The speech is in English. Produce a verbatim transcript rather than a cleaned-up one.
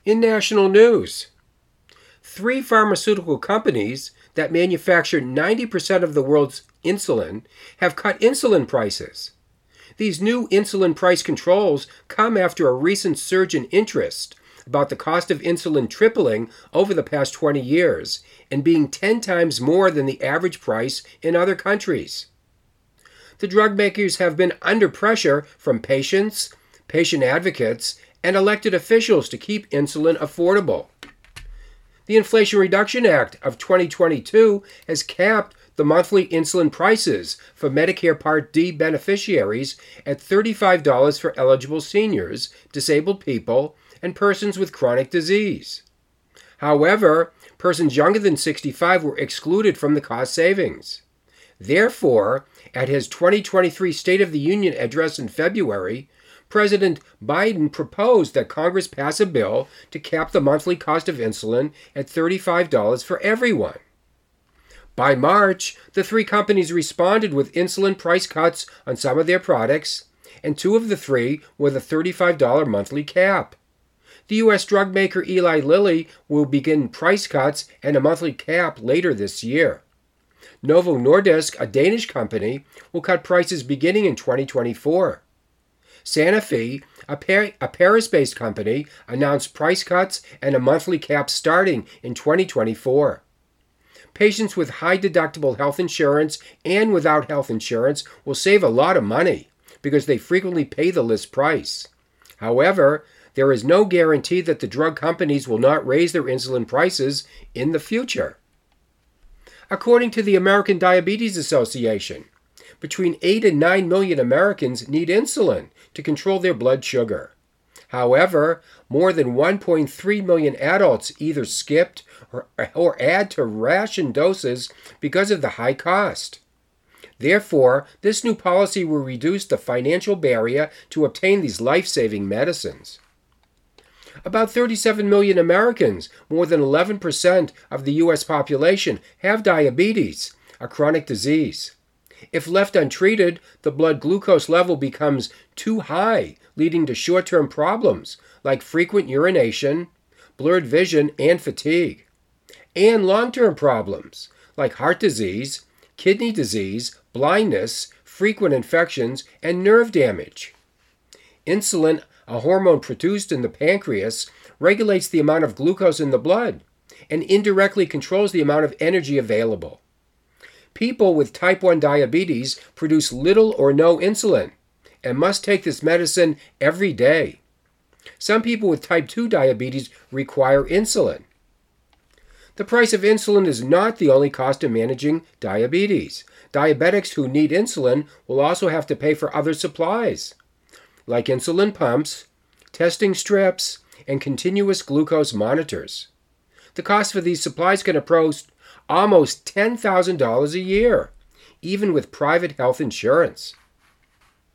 In national news, three pharmaceutical companies that manufacture ninety percent of the world's insulin have cut insulin prices. These new insulin price controls come after a recent surge in interest about the cost of insulin tripling over the past twenty years and being ten times more than the average price in other countries. The drug makers have been under pressure from patients, patient advocates, and elected officials to keep insulin affordable. The Inflation Reduction Act of twenty twenty-two has capped the monthly insulin prices for Medicare Part D beneficiaries at thirty-five dollars for eligible seniors, disabled people, and persons with chronic disease. However, persons younger than sixty-five were excluded from the cost savings. Therefore, at his twenty twenty-three State of the Union address in February, President Biden proposed that Congress pass a bill to cap the monthly cost of insulin at thirty-five dollars for everyone. By March, the three companies responded with insulin price cuts on some of their products, and two of the three with a thirty-five dollars monthly cap. The U S drug maker Eli Lilly will begin price cuts and a monthly cap later this year. Novo Nordisk, a Danish company, will cut prices beginning in twenty twenty-four. Sanofi, a, Par- a Paris-based company, announced price cuts and a monthly cap starting in twenty twenty-four. Patients with high-deductible health insurance and without health insurance will save a lot of money because they frequently pay the list price. However, there is no guarantee that the drug companies will not raise their insulin prices in the future. According to the American Diabetes Association, between eight and nine million Americans need insulin to control their blood sugar. However, more than one point three million adults either skipped or, or add to ration doses because of the high cost. Therefore, this new policy will reduce the financial barrier to obtain these life-saving medicines. About thirty-seven million Americans, more than eleven percent of the U S population, have diabetes, a chronic disease. If left untreated, the blood glucose level becomes too high, leading to short-term problems like frequent urination, blurred vision, and fatigue, and long-term problems like heart disease, kidney disease, blindness, frequent infections, and nerve damage. Insulin, a hormone produced in the pancreas, regulates the amount of glucose in the blood and indirectly controls the amount of energy available. People with type one diabetes produce little or no insulin and must take this medicine every day. Some people with type two diabetes require insulin. The price of insulin is not the only cost of managing diabetes. Diabetics who need insulin will also have to pay for other supplies, like insulin pumps, testing strips, and continuous glucose monitors. The cost for these supplies can approach almost ten thousand dollars a year, even with private health insurance.